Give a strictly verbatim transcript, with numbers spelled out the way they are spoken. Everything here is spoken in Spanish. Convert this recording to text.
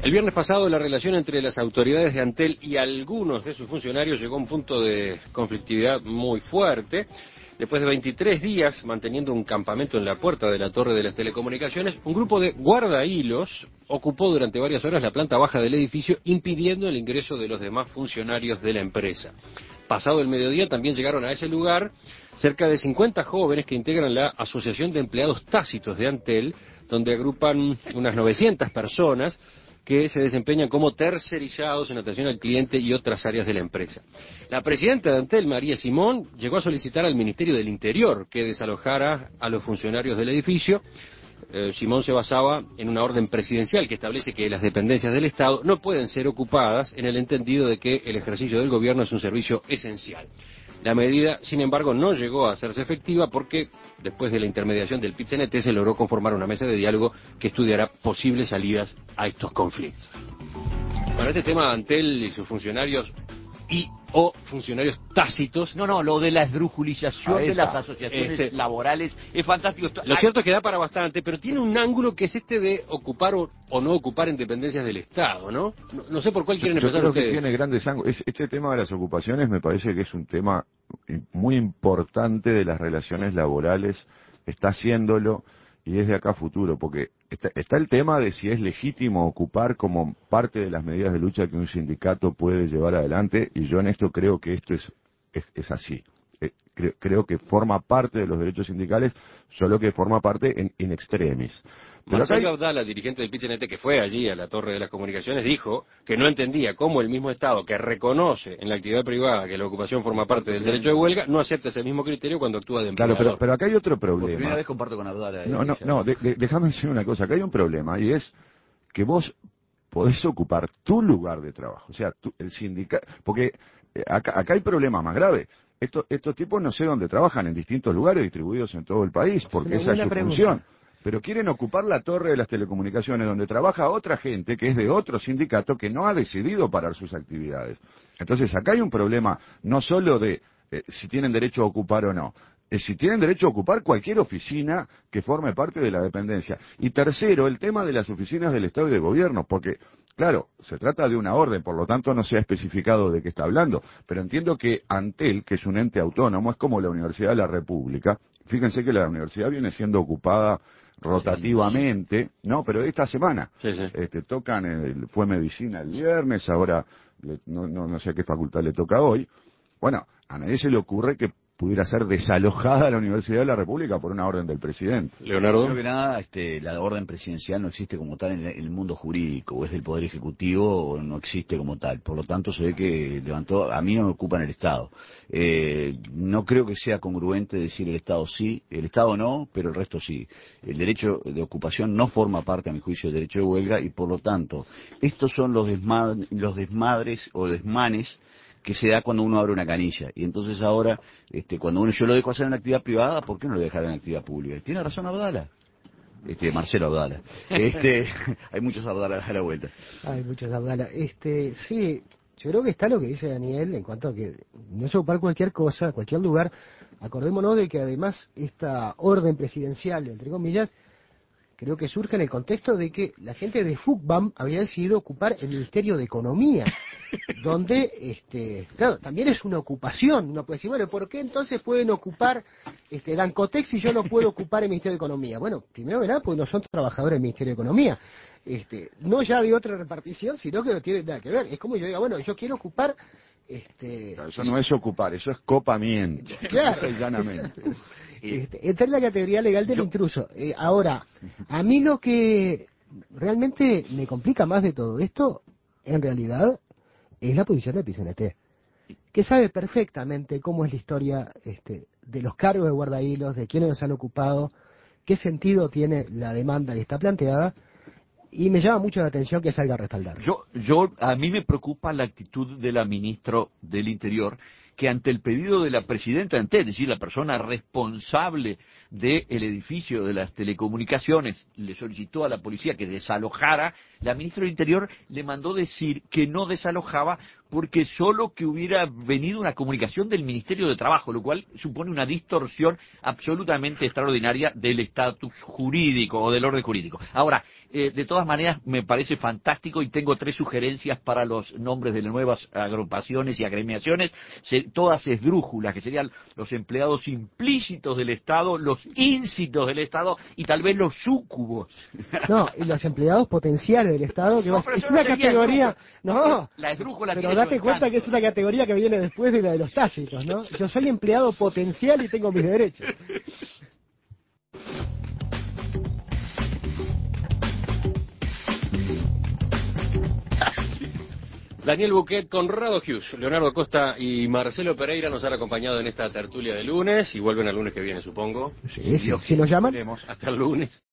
El viernes pasado la relación entre las autoridades de Antel y algunos de sus funcionarios llegó a un punto de conflictividad muy fuerte. Después de veintitrés días manteniendo un campamento en la puerta de la Torre de las Telecomunicaciones, un grupo de guardahilos ocupó durante varias horas la planta baja del edificio, impidiendo el ingreso de los demás funcionarios de la empresa. Pasado el mediodía también llegaron a ese lugar cerca de cincuenta jóvenes que integran la Asociación de Empleados Tácitos de Antel, donde agrupan unas novecientas personas que se desempeñan como tercerizados en atención al cliente y otras áreas de la empresa. La presidenta de Antel, María Simón, llegó a solicitar al Ministerio del Interior que desalojara a los funcionarios del edificio. Eh, Simón se basaba en una orden presidencial que establece que las dependencias del Estado no pueden ser ocupadas en el entendido de que el ejercicio del gobierno es un servicio esencial. La medida, sin embargo, no llegó a hacerse efectiva porque, después de la intermediación del P I T C N T, se logró conformar una mesa de diálogo que estudiará posibles salidas a estos conflictos. Para este tema, Antel y sus funcionarios y o funcionarios tácitos... No, no, lo de la esdrujulización de las asociaciones este, laborales es fantástico. Lo cierto es que da para bastante, pero tiene un ángulo que es este de ocupar o, o no ocupar en dependencias del Estado, ¿no? No, no sé por cuál quieren yo, empezar yo creo ustedes. que tiene grandes ángulos. Este tema de las ocupaciones me parece que es un tema muy importante de las relaciones laborales, está haciéndolo y es de acá a futuro, porque está, está el tema de si es legítimo ocupar como parte de las medidas de lucha que un sindicato puede llevar adelante, y yo en esto creo que esto es, es, es así. Eh, creo, creo que forma parte de los derechos sindicales, solo que forma parte en in extremis. Pero Marcelo hay... Abdala, dirigente del P I T C N T, que fue allí a la Torre de las Comunicaciones, dijo que no entendía cómo el mismo Estado, que reconoce en la actividad privada que la ocupación forma parte del derecho de huelga, no acepta ese mismo criterio cuando actúa de empleador. Claro, pero, pero acá hay otro problema. Por primera vez comparto con Abdala. No, no, no, de, de, déjame decir una cosa. Acá hay un problema, y es que vos podés ocupar tu lugar de trabajo. O sea, tu, el sindicato... Porque eh, acá, acá hay problemas más graves. Estos, estos tipos no sé dónde trabajan, en distintos lugares distribuidos en todo el país, porque esa es su pregunta. Función. Pero quieren ocupar la torre de las telecomunicaciones, donde trabaja otra gente que es de otro sindicato que no ha decidido parar sus actividades. Entonces, acá hay un problema no solo de eh, si tienen derecho a ocupar o no, es si tienen derecho a ocupar cualquier oficina que forme parte de la dependencia. Y tercero, el tema de las oficinas del Estado y de Gobierno, porque, claro, se trata de una orden, por lo tanto no se ha especificado de qué está hablando, pero entiendo que Antel, que es un ente autónomo, es como la Universidad de la República. Fíjense que la universidad viene siendo ocupada rotativamente, sí, sí. No, pero esta semana sí, sí. Este, tocan, el, fue medicina el viernes, ahora le, no, no, no sé a qué facultad le toca hoy. Bueno, a nadie se le ocurre que pudiera ser desalojada la Universidad de la República por una orden del presidente. Leonardo. Primero que nada, este, la orden presidencial no existe como tal en el mundo jurídico, o es del Poder Ejecutivo o no existe como tal. Por lo tanto, se ve que levantó, a mí no me ocupa en el Estado. Eh, no creo que sea congruente decir el Estado sí, el Estado no, pero el resto sí. El derecho de ocupación no forma parte, a mi juicio, del derecho de huelga, y por lo tanto, estos son los, desmad los desmadres o desmanes que se da cuando uno abre una canilla. Y entonces ahora, este, cuando uno yo lo dejo hacer en actividad privada, ¿por qué no lo dejar en actividad pública? Tiene razón Abdala. Este, Marcelo Abdala. Este, hay muchos Abdala a la vuelta. Hay muchos Abdala. Este, sí, yo creo que está lo que dice Daniel en cuanto a que no es ocupar cualquier cosa, cualquier lugar. Acordémonos de que además esta orden presidencial, entre comillas, creo que surge en el contexto de que la gente de FUCBAM había decidido ocupar el Ministerio de Economía, donde, este, claro, también es una ocupación. Uno puede decir, bueno, ¿por qué entonces pueden ocupar este, Dancotex si yo no puedo ocupar el Ministerio de Economía? Bueno, primero que nada, porque no son trabajadores del Ministerio de Economía. Este, no ya de otra repartición, sino que no tiene nada que ver. Es como yo diga, bueno, yo quiero ocupar... Este, claro, eso no es ocupar, eso es copamiento. Claro. Llanamente. Este, entra en la categoría legal del yo, intruso. Eh, ahora, a mí lo que realmente me complica más de todo esto, en realidad, es la posición del P I C N T, que sabe perfectamente cómo es la historia este, de los cargos de guardahilos, de quiénes los han ocupado, qué sentido tiene la demanda que está planteada, y me llama mucho la atención que salga a respaldar. Yo, yo, a mí me preocupa la actitud de la ministra del Interior, que ante el pedido de la presidenta Antel, es decir, la persona responsable del edificio de las telecomunicaciones, le solicitó a la policía que desalojara, la ministra del Interior le mandó decir que no desalojaba porque solo que hubiera venido una comunicación del Ministerio de Trabajo, lo cual supone una distorsión absolutamente extraordinaria del estatus jurídico o del orden jurídico. Ahora, eh, de todas maneras, me parece fantástico y tengo tres sugerencias para los nombres de las nuevas agrupaciones y agremiaciones, se, todas esdrújulas, que serían los empleados implícitos del Estado, los íncitos del Estado y tal vez los súcubos. No, y los empleados potenciales del Estado, que No, vas- pero es eso una no sería categoría... esdrújula. No, La esdrújula pero tiene su date cuenta encanto. que es una categoría que viene después de la de los tácitos, ¿no? Yo soy empleado potencial y tengo mis derechos. Daniel Buquet, Conrado Hughes, Leonardo Costa y Marcelo Pereira nos han acompañado en esta tertulia de lunes y vuelven el lunes que viene, supongo. Sí, sí, si nos llaman. Hasta el lunes.